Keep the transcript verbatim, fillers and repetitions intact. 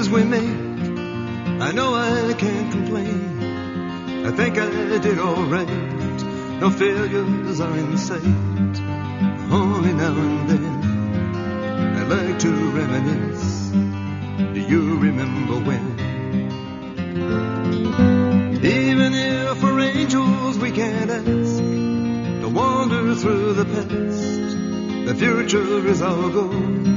choices we make, I know I can't complain. I think I did alright. No failures are in sight. Only now and then I like to reminisce. Do you remember when? Even if we're angels we can't ask to wander through the past. The future is our goal.